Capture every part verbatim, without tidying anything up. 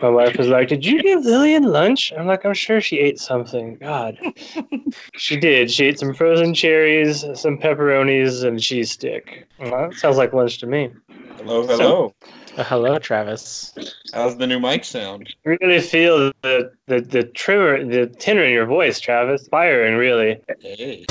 My wife was like, "Did you give Lillian lunch?" I'm like, "I'm sure she ate something." God, she did. She ate some frozen cherries, some pepperonis, and a cheese stick. Well, that sounds like lunch to me. Hello, hello. Uh, hello, Travis. How's the new mic sound? Really feel the the the tremor, the tenor in your voice, Travis. Firing, really. Hey.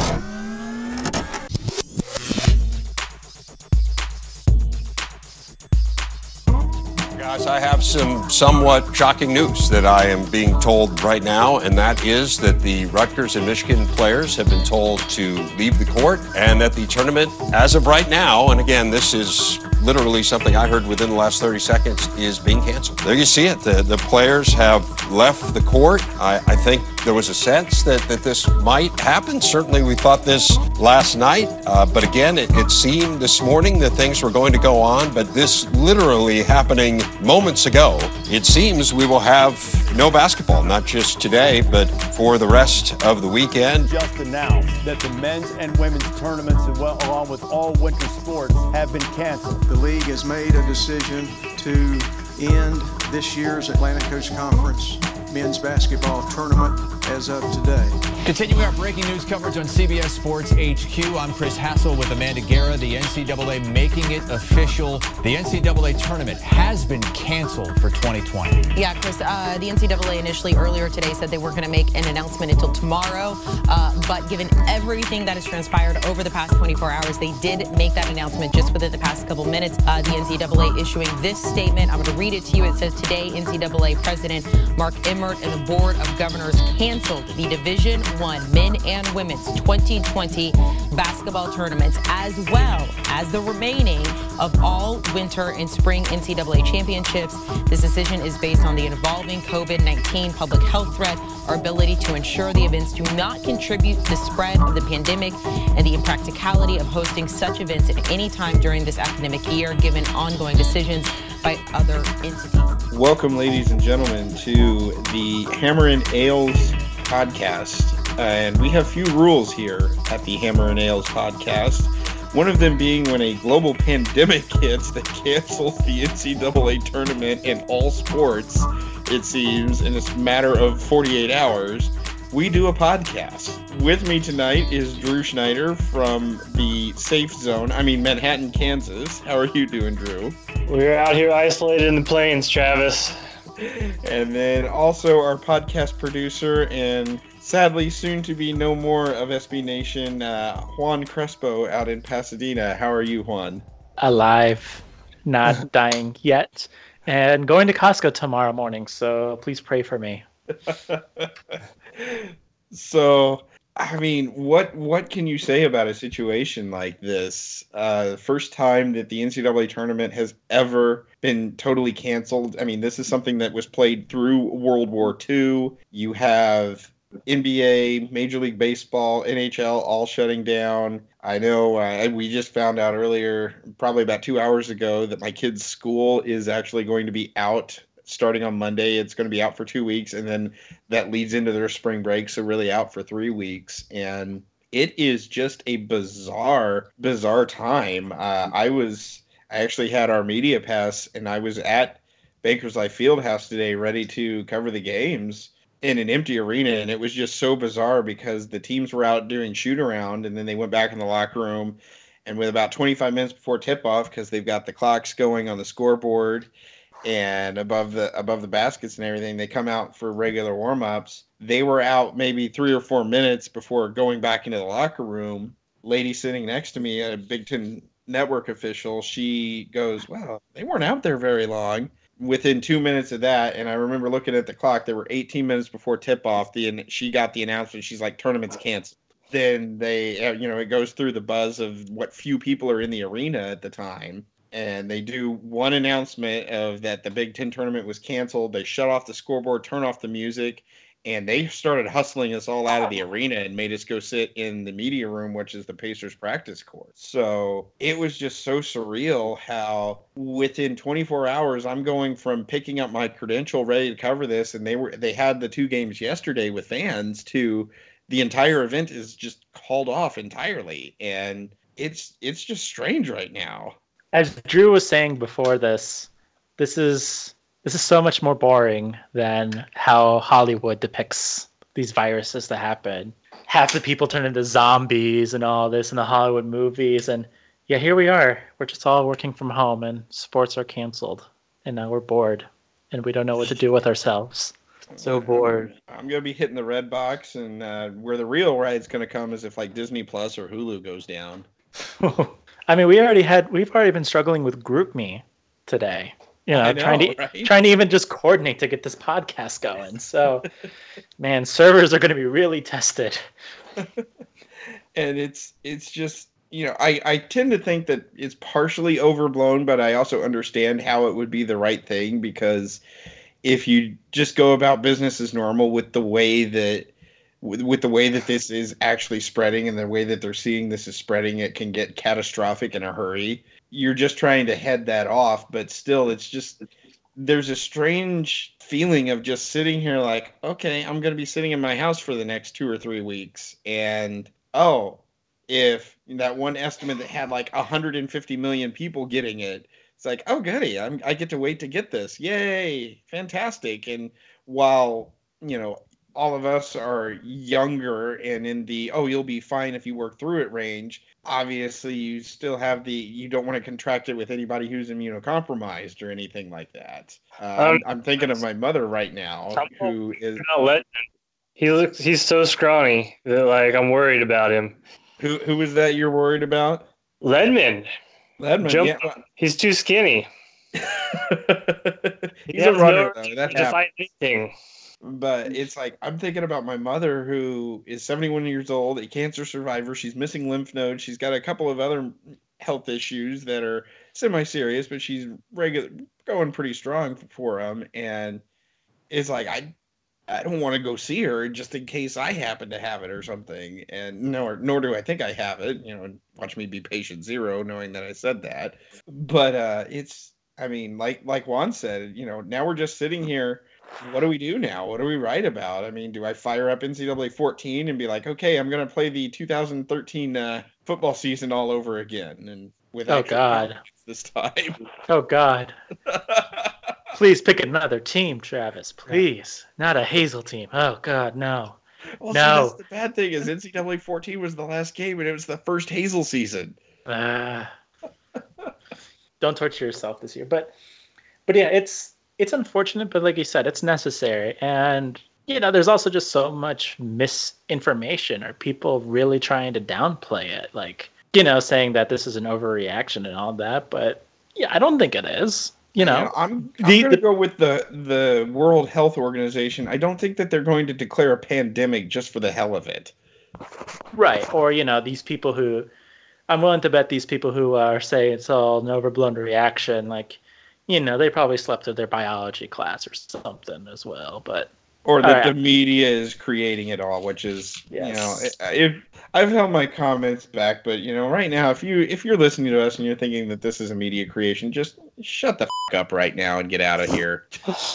Guys, I have some somewhat shocking news that I am being told right now, and that is that the Rutgers and Michigan players have been told to leave the court, and that the tournament, as of right now, and again, this is literally something I heard within the last thirty seconds, is being canceled. There you see it. The, the players have left the court. I, I think there was a sense that, that this might happen. Certainly we thought this last night, uh, but again, it, it seemed this morning that things were going to go on, but this literally happening moments ago. It seems we will have no basketball, not just today, but for the rest of the weekend. Just announced that the men's and women's tournaments, along with all winter sports, have been canceled. The league has made a decision to end this year's Atlantic Coast Conference men's basketball tournament as of today. Continuing our breaking news coverage on C B S Sports H Q, I'm Chris Hassel with Amanda Guerra. The N C double A making it official. The N C double A tournament has been canceled for twenty twenty. Yeah, Chris, uh, the N C double A initially earlier today said they weren't going to make an announcement until tomorrow. Uh, but given everything that has transpired over the past twenty-four hours, they did make that announcement just within the past couple minutes. Uh, the N C double A issuing this statement. I'm going to read it to you. It says, today, N C double A President Mark Emmert and the Board of Governors canceled the Division One men and women's twenty twenty basketball tournaments, as well as the remaining of all winter and spring N C double A championships. This decision is based on the evolving COVID nineteen public health threat, our ability to ensure the events do not contribute to the spread of the pandemic, and the impracticality of hosting such events at any time during this academic year, given ongoing decisions by other entities. Welcome, ladies and gentlemen, to the Hammer and Ales podcast. Uh, and we have few rules here at the Hammer and Ales podcast. One of them being when a global pandemic hits that cancels the N C double A tournament and all sports, it seems, in a matter of forty-eight hours, we do a podcast. With me tonight is Drew Schneider from the Safe Zone, I mean Manhattan, Kansas. How are you doing, Drew? We're out here isolated in the plains, Travis. And then also our podcast producer and sadly soon to be no more of S B Nation, uh, Juan Crespo out in Pasadena. How are you, Juan? Alive, not dying yet, and going to Costco tomorrow morning, so please pray for me. So, I mean, what what can you say about a situation like this? Uh, first time that the N C double A tournament has ever been totally canceled. I mean, this is something that was played through World War Two. You have N B A, Major League Baseball, N H L all shutting down. I know uh, we just found out earlier, probably about two hours ago, that my kid's school is actually going to be out starting on Monday. It's going to be out for two weeks, and then that leads into their spring break, so really out for three weeks. And it is just a bizarre, bizarre time. Uh, I was, I actually had our media pass, and I was at Bankers Life Fieldhouse today ready to cover the games in an empty arena, and it was just so bizarre because the teams were out doing shoot-around, and then they went back in the locker room, and with about twenty-five minutes before tip-off, because they've got the clocks going on the scoreboard and above the above the baskets and everything, they come out for regular warm-ups. They were out maybe three or four minutes before going back into the locker room. Lady sitting next to me, a Big Ten Network official, she goes, "Well, they weren't out there very long." Within two minutes of that, and I remember looking at the clock, there were eighteen minutes before tip-off, the, she got the announcement. She's like, "Tournament's canceled." Then they, you know, it goes through the buzz of what few people are in the arena at the time. And they do one announcement of that the Big Ten tournament was canceled. They shut off the scoreboard, turn off the music, and they started hustling us all out of the arena and made us go sit in the media room, which is the Pacers practice court. So it was just so surreal how within twenty-four hours, I'm going from picking up my credential ready to cover this, and they were they had the two games yesterday with fans, to the entire event is just called off entirely. And it's it's just strange right now. As Drew was saying before this, this is This is so much more boring than how Hollywood depicts these viruses to happen. Half the people turn into zombies and all this in the Hollywood movies. And yeah, here we are. We're just all working from home and sports are canceled. And now we're bored and we don't know what to do with ourselves. So bored. I'm going to be hitting the red box, and uh, where the real ride's going to come is if like Disney Plus or Hulu goes down. I mean, we already had, we've already been struggling with GroupMe today. You know, I know, trying to right? trying to even just coordinate to get this podcast going. So, man, servers are going to be really tested. And it's it's just, you know, I, I tend to think that it's partially overblown, but I also understand how it would be the right thing, because if you just go about business as normal with the way that with, with the way that this is actually spreading and the way that they're seeing this is spreading, it can get catastrophic in a hurry. You're just trying to head that off, but still, it's just, there's a strange feeling of just sitting here like, okay, I'm going to be sitting in my house for the next two or three weeks. And, oh, if that one estimate that had like one hundred fifty million people getting it, it's like, oh, goody, I'm, I get to wait to get this. Yay, fantastic. And while, you know, all of us are younger and in the, oh, you'll be fine if you work through it range, obviously you still have the, you don't want to contract it with anybody who's immunocompromised or anything like that. Uh, Um, I'm, I'm thinking of my mother right now, who is, No, let he looks. He's so scrawny that like I'm worried about him. who who is that you're worried about? Ledman, Ledman, Jump- yeah. he's too skinny. He's He a has runner, no though. That to happens. fight anything. But it's like, I'm thinking about my mother, who is seventy-one years old, a cancer survivor. She's missing lymph nodes. She's got a couple of other health issues that are semi-serious, but she's regular, going pretty strong for them. And it's like, I I don't want to go see her just in case I happen to have it or something. And nor, nor do I think I have it. You know, watch me be patient zero, knowing that I said that. But uh, it's, I mean, like like Juan said, you know, now we're just sitting here. What do we do now? What do we write about? I mean, do I fire up N C double A fourteen and be like, okay, I'm going to play the two thousand thirteen uh, football season all over again, and with Oh, actual God. confidence this time? Oh, God. Please pick another team, Travis. Please. Not a Hazel team. Oh, God, no. Well, No. see, that's the bad thing is N C double A fourteen was the last game, and it was the first Hazel season. Uh, don't torture yourself this year. But, but yeah, it's it's unfortunate, but like you said, it's necessary. And, you know, there's also just so much misinformation or people really trying to downplay it. Like, you know, saying that this is an overreaction and all that. But, yeah, I don't think it is. You know, You know, I'm, I'm the- going to the- go with the the World Health Organization. I don't think that they're going to declare a pandemic just for the hell of it. right. Or, you know, these people who, I'm willing to bet these people who are saying it's all an overblown reaction, like, you know, they probably slept through their biology class or something as well. But, Or that All right. the media is creating it all, which is, Yes. you know, if I've held my comments back, but you know, right now, if you if you're listening to us and you're thinking that this is a media creation, just shut the f- up right now and get out of here.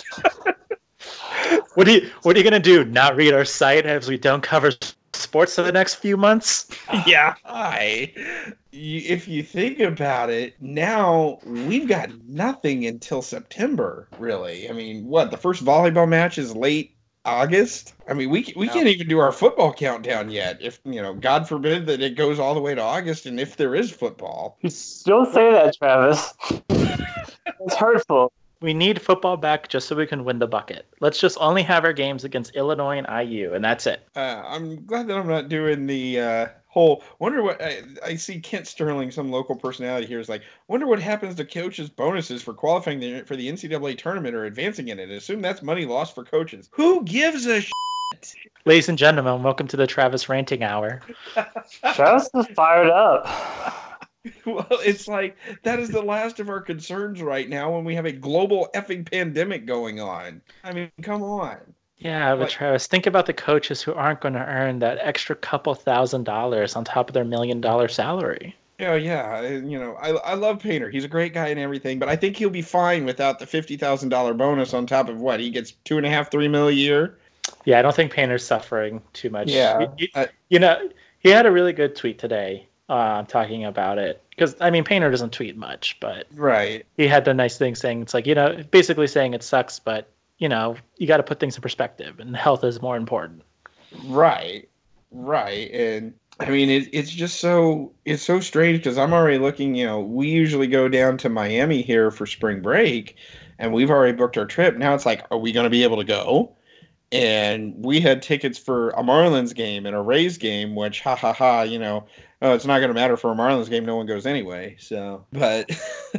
What are you What are you gonna do? Not read our site as we don't cover sports for the next few months? Yeah, hi. You, if you think about it, now we've got nothing until September. Really, I mean, what the first volleyball match is late August. I mean, we we No. can't even do our football countdown yet. If you know, God forbid that it goes all the way to August, and if there is football. Don't say that, Travis. It's hurtful. We need football back just so we can win the bucket. Let's just only have our games against Illinois and I U, and that's it. Uh, I'm glad that I'm not doing the uh, whole. Wonder what I, I see. Kent Sterling, some local personality here, is like. Wonder what happens to coaches' bonuses for qualifying the, for the N C double A tournament or advancing in it. Assume that's money lost for coaches. Who gives a shit? Ladies and gentlemen, welcome to the Travis Ranting Hour. Travis is fired up. Well, it's like that is the last of our concerns right now when we have a global effing pandemic going on. I mean, come on. Yeah, but Like- Travis, think about the coaches who aren't going to earn that extra couple thousand dollars on top of their million dollar salary. Yeah, yeah. You know, I I love Painter. He's a great guy and everything, but I think he'll be fine without the fifty thousand dollar bonus on top of what he gets two and a half, three mil a year. Yeah, I don't think Painter's suffering too much. Yeah, You, you- I- you know, he had a really good tweet today. uh, talking about it. Because, I mean, Painter doesn't tweet much, but Right. he had the nice thing saying, it's like, you know, basically saying it sucks, but, you know, you got to put things in perspective, and health is more important. Right. Right. And I mean, it, it's just so, it's so strange because I'm already looking, you know, we usually go down to Miami here for spring break, and we've already booked our trip. Now it's like, are we going to be able to go? And we had tickets for a Marlins game and a Rays game, which, ha ha ha, you know, oh, it's not going to matter for a Marlins game. No one goes anyway. So, but,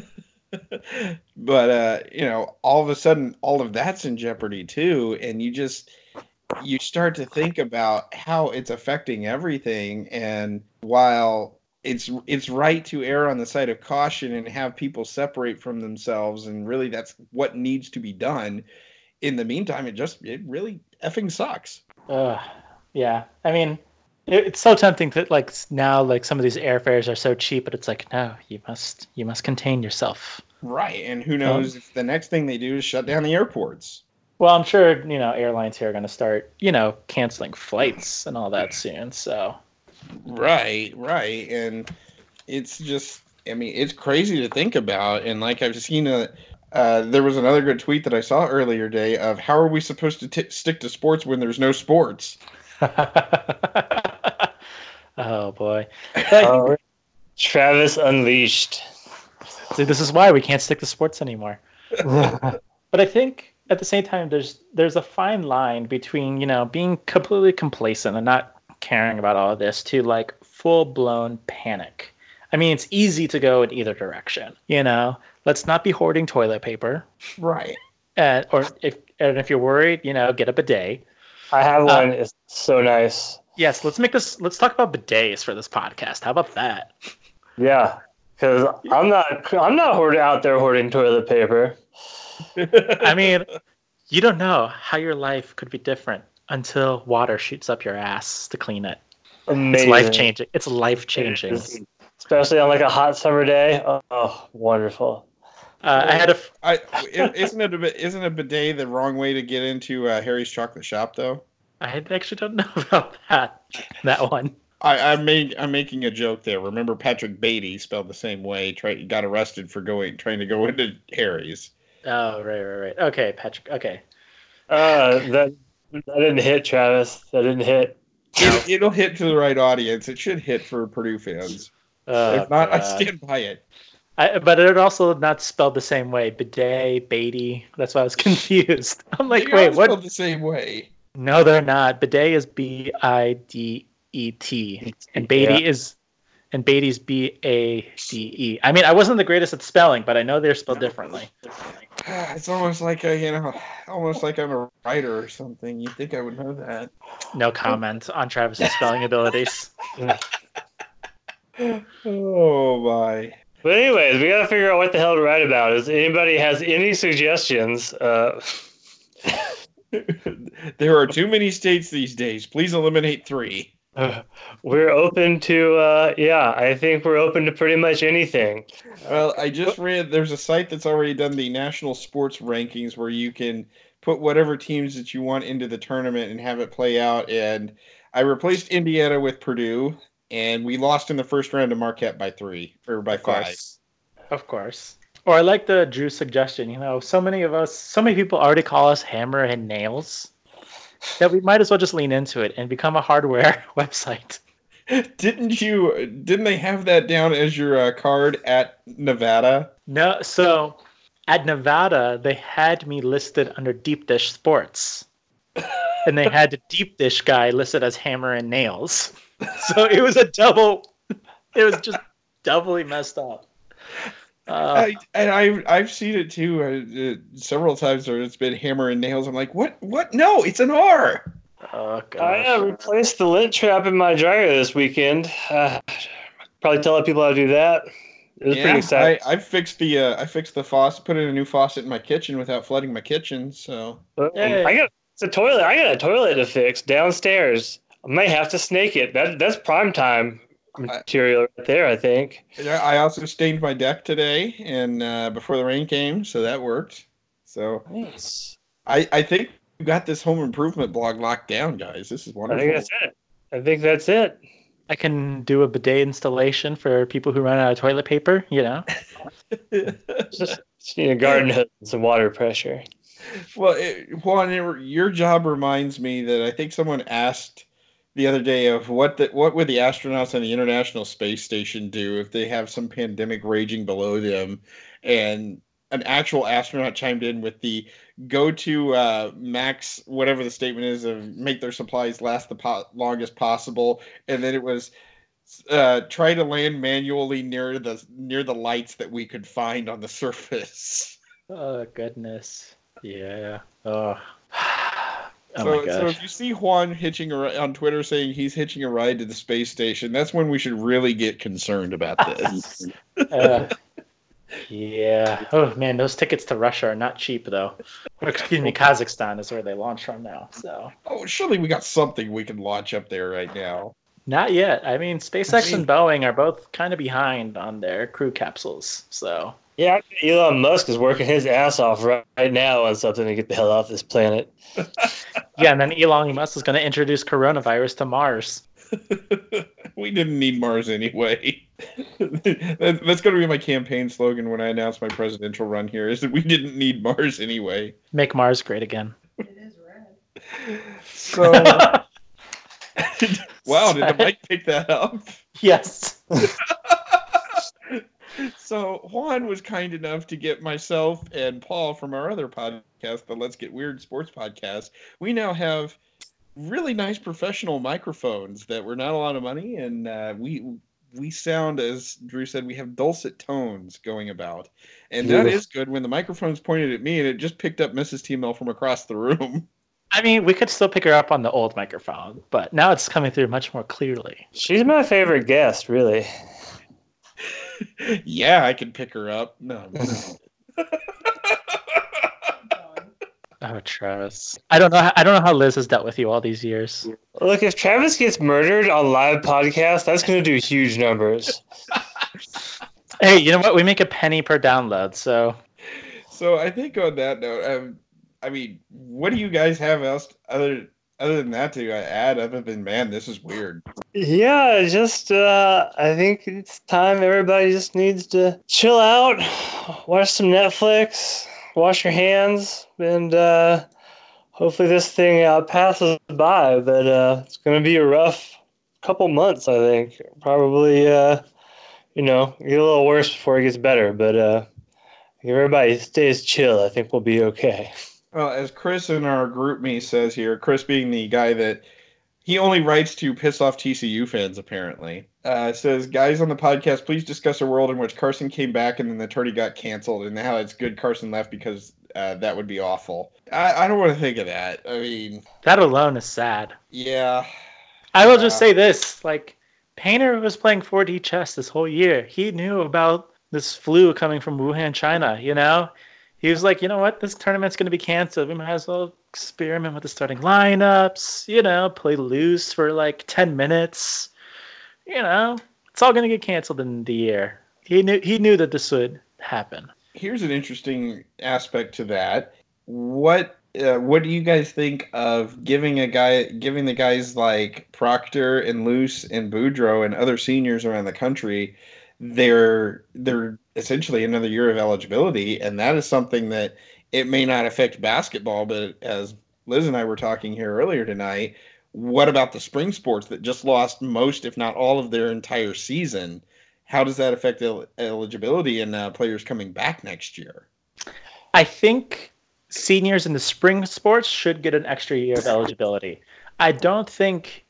but, uh, you know, all of a sudden, all of that's in jeopardy too. And you just, you start to think about how it's affecting everything. And while it's, it's right to err on the side of caution and have people separate from themselves, and really that's what needs to be done. In the meantime, it just, it really effing sucks. Uh, yeah. I mean, it, it's so tempting that like now, like some of these airfares are so cheap, but it's like, no, you must, you must contain yourself. Right. And who knows um, if the next thing they do is shut down the airports. Well, I'm sure, you know, airlines here are going to start, you know, canceling flights and all that soon. So. Right. Right. And it's just, I mean, it's crazy to think about. And like I've seen a, Uh, there was another good tweet that I saw earlier today of how are we supposed to t- stick to sports when there's no sports? Oh, boy. Uh, Travis Unleashed. See, this is why we can't stick to sports anymore. But I think at the same time, there's there's a fine line between, you know, being completely complacent and not caring about all of this to like full-blown panic. I mean, it's easy to go in either direction, you know? Let's not be hoarding toilet paper. Right. And, or if and if you're worried, you know, get a bidet. I have one. Uh, It's so nice. Yes, let's make this, let's talk about bidets for this podcast. How about that? Yeah, because I'm not, I'm not hoarding, out there hoarding toilet paper. I mean, you don't know how your life could be different until water shoots up your ass to clean it. Amazing. It's life-changing. It's life-changing. It is. Especially on like a hot summer day. Oh, oh wonderful. Uh, I had a. F- I, isn't it a isn't a bidet the wrong way to get into uh, Harry's Chocolate Shop though? I actually don't know about that. That one. I, I made I'm making a joke there. Remember Patrick Beatty, spelled the same way, try, got arrested for going trying to go into Harry's. Oh right, right, right. Okay, Patrick. Okay. Uh, that that didn't hit, Travis. That didn't hit. It, it'll hit to the right audience. It should hit for Purdue fans. Oh, if not, God. I stand by it. I, but it also not spelled the same way. Bidet, Beatty. That's why I was confused. I'm like, They wait, are what? spelled the same way. No, they're not. Bidet is B I D E T, and Beatty Yeah. is, and Beatty's B A D E. I mean, I wasn't the greatest at spelling, but I know they're spelled differently. It's almost like a, you know, almost like I'm a writer or something. You'd think I would know that. No comment on Travis's spelling abilities. Oh my. But anyways, we gotta figure out what the hell to write about. If anybody has any suggestions, uh, There are too many states these days. Please eliminate three. uh, we're open to. Uh, yeah, I think we're open to pretty much anything. Well, I just read there's a site that's already done the national sports rankings where you can put whatever teams that you want into the tournament and have it play out. And I replaced Indiana with Purdue, and we lost in the first round to Marquette by three or by Of five. course. Of course. Or I like the Drew suggestion. You know, so many of us, so many people already call us Hammer and Nails that we might as well just lean into it and become a hardware website. Didn't you? Didn't they have that down as your uh, card at Nevada? No, so at Nevada, they had me listed under Deep Dish Sports. And they had the Deep Dish guy listed as Hammer and Nails. So it was a double, it was just doubly messed up. Uh, I, and I, I've seen it too uh, uh, several times where it's been Hammer and Nails. I'm like, what? What? No, it's an R. oh, gosh. I uh, replaced the lint trap in my dryer this weekend. Uh, probably tell people how to do that. It was Yeah, pretty exciting. I, I fixed the uh, I fixed the faucet, put in a new faucet in my kitchen without flooding my kitchen. So Um, Yay. I got it's a toilet. I got a toilet to fix downstairs. I might have to snake it. That that's prime time material right there, I think. I also stained my deck today, and uh, before the rain came, so that worked. So Nice. I, I think we got this home improvement blog locked down, guys. This is I wonderful. think that's it. I think that's it. I can do a bidet installation for people who run out of toilet paper, you know? Just, just need a garden hose and some water pressure. Well, it, Juan, it, your job reminds me that I think someone asked the other day of what the, what would the astronauts on the International Space Station do if they have some pandemic raging below them, and an actual astronaut chimed in with the go to uh, max, whatever the statement is, of make their supplies last the po- longest possible, and then it was uh, try to land manually near the near the lights that we could find on the surface. Oh goodness, yeah. Oh. Oh so, my gosh. so if you see Juan hitching a, on Twitter saying he's hitching a ride to the space station, that's when we should really get concerned about this. uh, yeah. Oh man, those tickets to Russia are not cheap though. Or, excuse me, Kazakhstan is where they launch from now. So. Oh, surely we got something we can launch up there right now. Not yet. I mean, SpaceX and Boeing are both kind of behind on their crew capsules. So. Yeah, Elon Musk is working his ass off right, right now on something to get the hell off this planet. Yeah, and then Elon Musk is going to introduce coronavirus to Mars. We didn't need Mars anyway. that, that's going to be my campaign slogan when I announce my presidential run here, is that we didn't need Mars anyway. Make Mars great again. It is red. So, wow, did the mic pick that up? Yes. So Juan was kind enough to get myself and Paul from our other podcast, the Let's Get Weird Sports podcast. We now have really nice professional microphones that were not a lot of money, and uh, we we sound, as Drew said, we have dulcet tones going about, and that is good when the microphone's pointed at me and it just picked up Missus T-Mel from across the room. I mean, we could still pick her up on the old microphone, but now it's coming through much more clearly. She's my favorite guest, really. Yeah, I can pick her up. No. no. Oh, Travis. I don't know. How, I don't know how Liz has dealt with you all these years. Look, if Travis gets murdered on live podcast, that's going to do huge numbers. Hey, you know what? We make a penny per download, so. So I think on that note, um, I mean, what do you guys have else other other than that to add? Other than, man, this is weird. Yeah, just uh, I think it's time everybody just needs to chill out, watch some Netflix, wash your hands, and uh, hopefully this thing uh, passes by. But uh, it's going to be a rough couple months, I think. Probably, uh, you know, get a little worse before it gets better. But uh, if everybody stays chill, I think we'll be okay. Well, as Chris in our group me says here, Chris being the guy that he only writes to piss off T C U fans, apparently, uh, says, guys on the podcast, please discuss a world in which Carson came back and then the tourney got canceled, and how it's good Carson left because uh, that would be awful. I, I don't want to think of that. I mean, that alone is sad. Yeah. I will uh, just say this, like, Painter was playing four D chess this whole year. He knew about this flu coming from Wuhan, China, you know? He was like, you know what? This tournament's going to be canceled. We might as well experiment with the starting lineups, you know, play loose for like ten minutes. You know, it's all going to get canceled in the year. He knew he knew that this would happen. Here's an interesting aspect to that. What uh, what do you guys think of giving a guy giving the guys like Proctor and Luce and Boudreaux and other seniors around the country they're they're essentially another year of eligibility, and that is something that it may not affect basketball, but as Liz and I were talking here earlier tonight, what about the spring sports that just lost most, if not all, of their entire season? How does that affect el- eligibility and uh, players coming back next year? I think seniors in the spring sports should get an extra year of eligibility. I don't think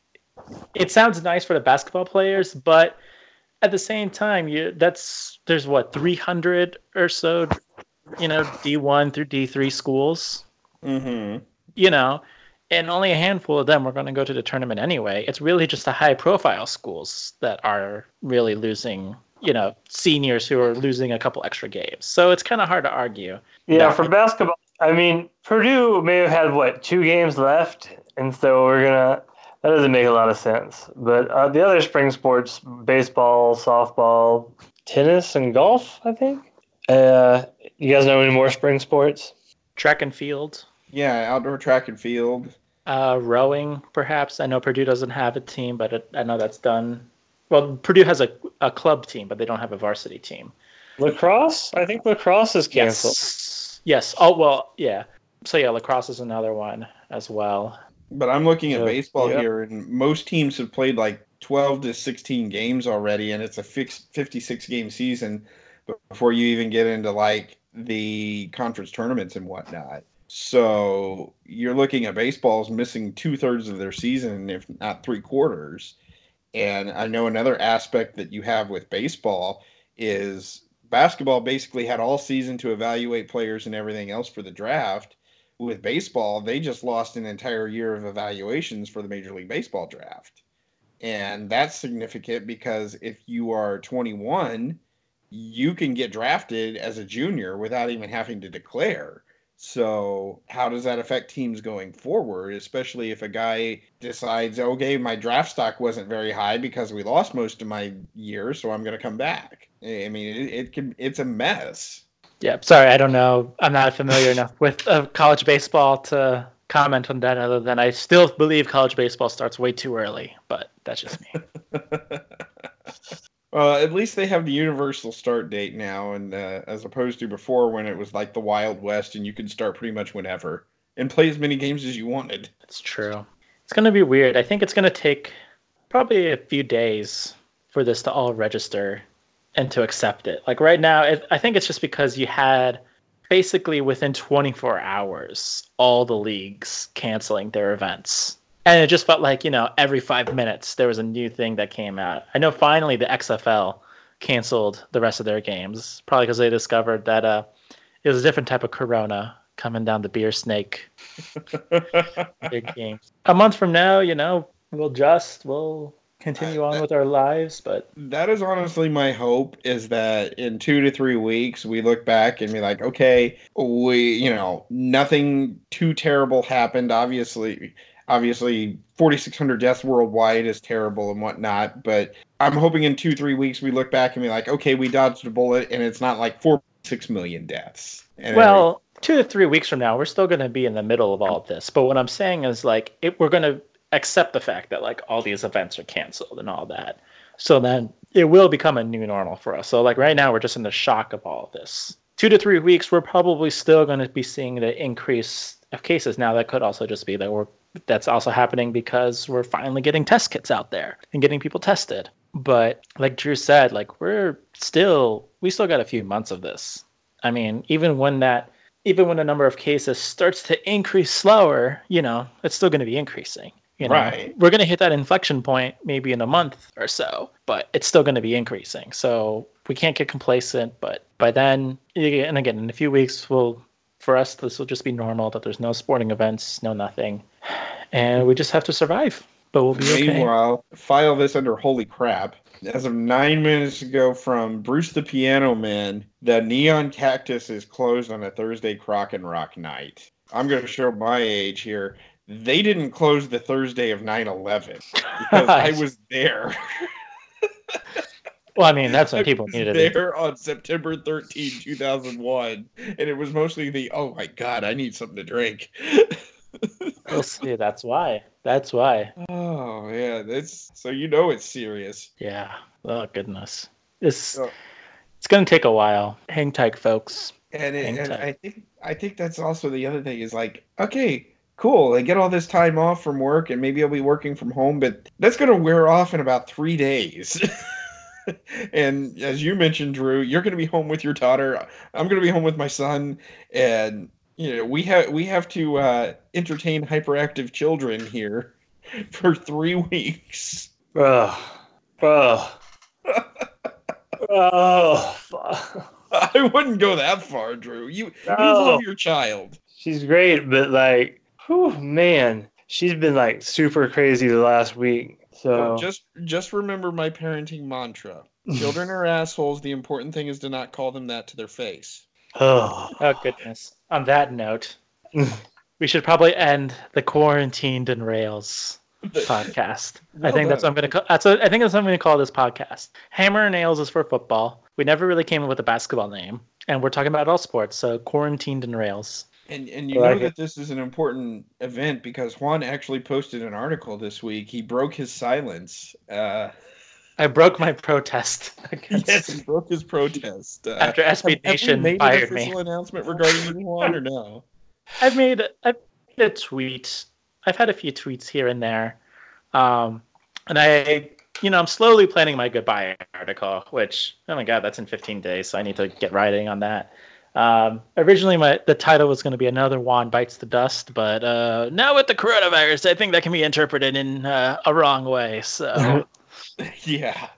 it sounds nice for the basketball players, but at the same time, you that's there's what three hundred or so, you know, D one through D three schools. Mm-hmm. You know, and only a handful of them are going to go to the tournament anyway. It's really just the high-profile schools that are really losing, you know, seniors who are losing a couple extra games. So it's kind of hard to argue. Yeah, no. for basketball, I mean, Purdue may have had, what, two games left? And so we're going to... That doesn't make a lot of sense. But uh, the other spring sports, baseball, softball, tennis, and golf, I think. Uh, you guys know any more spring sports? Track and field. Yeah, outdoor track and field. Uh, rowing, perhaps. I know Purdue doesn't have a team, but it, I know that's done. Well, Purdue has a, a club team, but they don't have a varsity team. Lacrosse? I think lacrosse is canceled. Yes. Yes. Oh, well, yeah. So, yeah, lacrosse is another one as well. But I'm looking at Yeah. baseball Yeah. here, and most teams have played like twelve to sixteen games already, and it's a fixed fifty-six game season before you even get into like the conference tournaments and whatnot. So you're looking at baseball's missing two thirds of their season, if not three quarters. And I know another aspect that you have with baseball is basketball basically had all season to evaluate players and everything else for the draft. With baseball, they just lost an entire year of evaluations for the Major League Baseball draft. And that's significant because if you are twenty-one, you can get drafted as a junior without even having to declare. So how does that affect teams going forward, especially if a guy decides, okay, my draft stock wasn't very high because we lost most of my year, so I'm going to come back. I mean, it, it can, it's a mess. Yeah, sorry, I don't know. I'm not familiar enough with uh, college baseball to comment on that other than I still believe college baseball starts way too early, but that's just me. Well, at least they have the universal start date now, and uh, as opposed to before when it was like the Wild West and you could start pretty much whenever and play as many games as you wanted. It's true. It's going to be weird. I think it's going to take probably a few days for this to all register and to accept it. Like right now, it, I think it's just because you had basically within twenty-four hours, all the leagues canceling their events. And it just felt like, you know, every five minutes there was a new thing that came out. I know finally the X F L canceled the rest of their games, probably because they discovered that uh, it was a different type of corona coming down the beer snake. Big games. A month from now, you know, we'll just, we'll continue on with our lives, but that is honestly my hope, is that in two to three weeks we look back and be like, okay, we, you know, nothing too terrible happened. Obviously, obviously forty-six hundred deaths worldwide is terrible and whatnot, but I'm hoping in two, three weeks we look back and be like, okay, we dodged a bullet and it's not like four point six million deaths. And well, two to three weeks from now, we're still going to be in the middle of all of this. But what I'm saying is, like, it, we're going to accept the fact that, like, all these events are canceled and all that. So then it will become a new normal for us. So, like, right now, we're just in the shock of all of this. Two to three weeks, we're probably still going to be seeing the increase of cases. Now, that could also just be that we're that's also happening because we're finally getting test kits out there and getting people tested. But like Drew said, like, we're still, we still got a few months of this. I mean, even when that, even when the number of cases starts to increase slower, you know, it's still going to be increasing. You know, Right. We're going to hit that inflection point maybe in a month or so, but it's still going to be increasing. So we can't get complacent. But by then, and again, in a few weeks, we'll, for us, this will just be normal, that there's no sporting events, no nothing. And we just have to survive. But we'll be okay. Meanwhile, file this under holy crap. As of nine minutes ago from Bruce the Piano Man, the Neon Cactus is closed on a Thursday Crock and Rock night. I'm going to show my age here. They didn't close the Thursday of nine eleven because I was there. Well, I mean, that's when I people was needed it. there on September thirteenth, two thousand one, and it was mostly the, oh my God, I need something to drink. We'll see. That's why. That's why. Oh, yeah, that's so you know it's serious. Yeah. Oh, goodness. This, Oh. it's going to take a while. Hang tight, folks. And, it, Hang and tight. I think I think that's also the other thing is like, okay, cool, I get all this time off from work and maybe I'll be working from home, but that's going to wear off in about three days. And as you mentioned, Drew, you're going to be home with your daughter. I'm going to be home with my son, and you know we have we have to uh, entertain hyperactive children here for three weeks. Ugh. Ugh. Oh. I wouldn't go that far, Drew. You, you No. love your child. She's great, but like, whew, man, she's been like super crazy the last week. So Well, just just remember my parenting mantra. Children are assholes. The important thing is to not call them that to their face. oh. Oh, goodness. On that note, we should probably end the Quarantined and Rails podcast. I Well think that's what done. I'm going to call. That's what, I think that's what I'm going to call this podcast. Hammer and Nails is for football. We never really came up with a basketball name, and we're talking about all sports. So Quarantined and Rails. And and you Like know it. that this is an important event because Juan actually posted an article this week. He broke his silence. Uh, I broke my protest against yes, he broke his protest. Uh, after S B have- have we Nation made fired an me. official announcement regarding you, Juan, or no? I've made I've made a tweet. I've had a few tweets here and there, um, and I, you know, I'm slowly planning my goodbye article. Which, oh my god, that's in fifteen days, so I need to get writing on that. Um, originally, my the title was going to be Another Juan Bites the Dust, but uh, now with the coronavirus, I think that can be interpreted in uh, a wrong way. So. Yeah,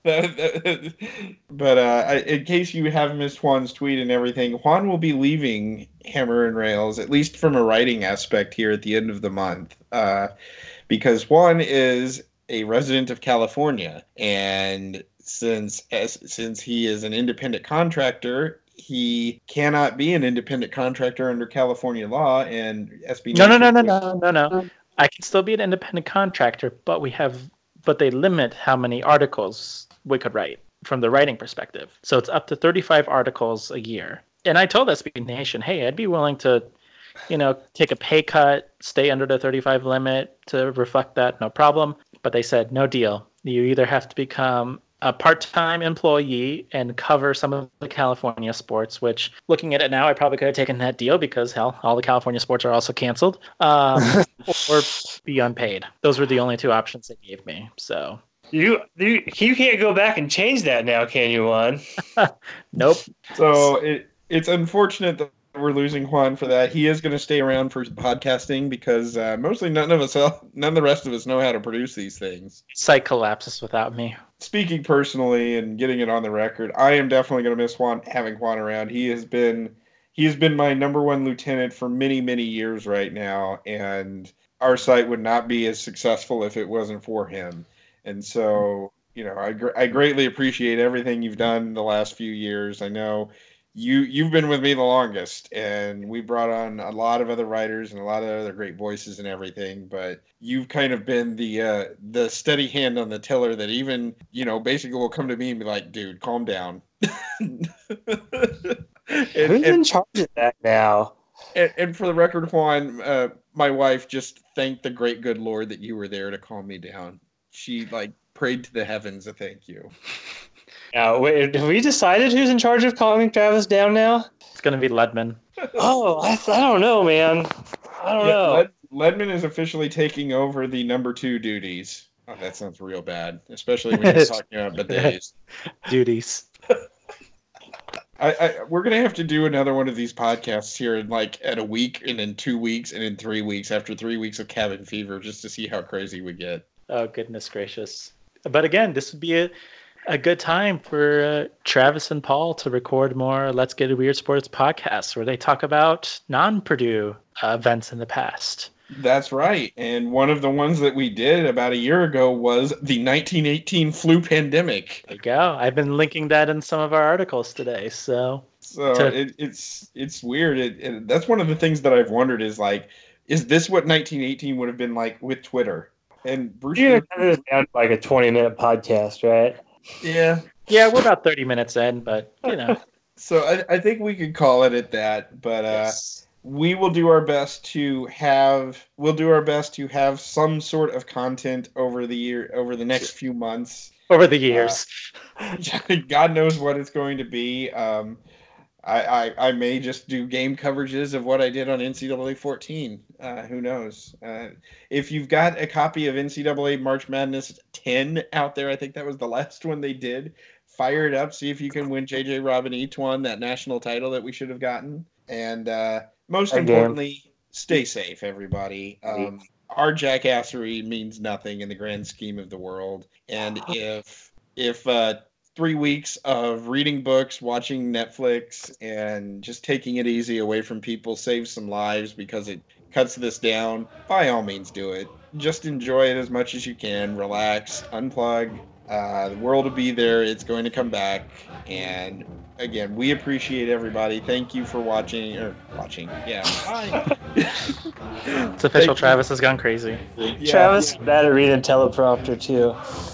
but uh, I- in case you have missed Juan's tweet and everything, Juan will be leaving Hammer and Rails, at least from a writing aspect, here at the end of the month, uh, because Juan is a resident of California, and since as, since he is an independent contractor, he cannot be an independent contractor under California law, and S B No, no, no, no, no, no, no. I can still be an independent contractor, but we have, but they limit how many articles we could write from the writing perspective. So it's up to thirty-five articles a year. And I told S B Nation, hey, I'd be willing to, you know, take a pay cut, stay under the thirty-five limit to reflect that, no problem. But they said, no deal. You either have to become a part-time employee and cover some of the California sports, which looking at it now, I probably could have taken that deal because, hell, all the California sports are also canceled, um, or be unpaid. Those were the only two options they gave me. So You, you you can't go back and change that now, can you, Juan? nope. So it it's unfortunate that we're losing Juan for that. He is going to stay around for podcasting because uh, mostly none of us, none of the rest of us know how to produce these things. Site collapses without me. Speaking personally and getting it on the record, I am definitely going to miss Juan, having Juan around. He has been he has been my number one lieutenant for many, many years right now, and our site would not be as successful if it wasn't for him. And so, you know, I gr- I greatly appreciate everything you've done the last few years. I know you you've been with me the longest, and we brought on a lot of other writers and a lot of other great voices and everything, but you've kind of been the uh, the steady hand on the tiller that even, you know, basically will come to me and be like, dude, calm down. and, Who's in and, charge of that now? and, and for the record, Juan, uh, my wife just thanked the great good Lord that you were there to calm me down. She like prayed to the heavens to thank you. Now, wait, have we decided who's in charge of calming Travis down now? It's going to be Ledman. Oh, I, I don't know, man. I don't Yeah, know. Led, Ledman is officially taking over the number two duties. Oh, that sounds real bad, especially when he's talking about bidets. Duties. I, I, we're gonna have to do another one of these podcasts here in like at a week, and in two weeks, and in three weeks. After three weeks of cabin fever, just to see how crazy we get. Oh, goodness gracious. But again, this would be a, a good time for uh, Travis and Paul to record more Let's Get a Weird Sports podcasts where they talk about non-Purdue uh, events in the past. That's right. And one of the ones that we did about a year ago was the nineteen eighteen flu pandemic. There you go. I've been linking that in some of our articles today. So, So To- it, it's it's weird. It, it, that's one of the things that I've wondered is like, is this what nineteen eighteen would have been like with Twitter? And Bruce, You're going to cut this down to like a twenty-minute podcast, right? yeah. yeah, we're about thirty minutes in, but, you know. So I, I think we could call it at that. But uh, yes. we will do our best to have we'll do our best to have some sort of content over the year over the next few months. Over the years. God knows what it's going to be. Um, I, I I may just do game coverages of what I did on N C double A fourteen. Uh, who knows? Uh, if you've got a copy of N C double A March Madness ten out there, I think that was the last one they did. Fire it up. See if you can win J J Robin Etuan, that national title that we should have gotten. And uh, most Again. importantly, stay safe, everybody. Um, our jackassery means nothing in the grand scheme of the world. And if if uh, three weeks of reading books, watching Netflix, and just taking it easy away from people saves some lives because it cuts this down, by all means do it. Just enjoy it as much as you can. Relax, unplug. Uh, the world will be there. It's going to come back. And again, we appreciate everybody. Thank you for watching. Or watching. Yeah. Bye. It's official. Thank you. Travis has gone crazy. Yeah. Travis, bad at reading teleprompter, too.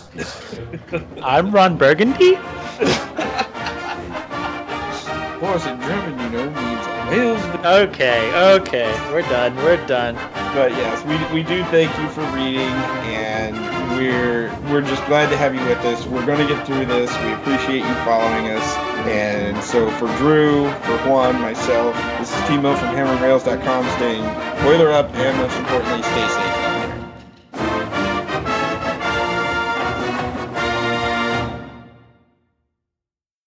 I'm Ron Burgundy. Boys and German, you know, means Hillsville. Okay, okay, we're done. We're done. But yes, we, we do thank you for reading, and we're we're just glad to have you with us. We're going to get through this. We appreciate you following us. And so for Drew, for Juan, myself, this is T-Mo from hammer and rails dot com saying boiler up and most importantly, stay safe.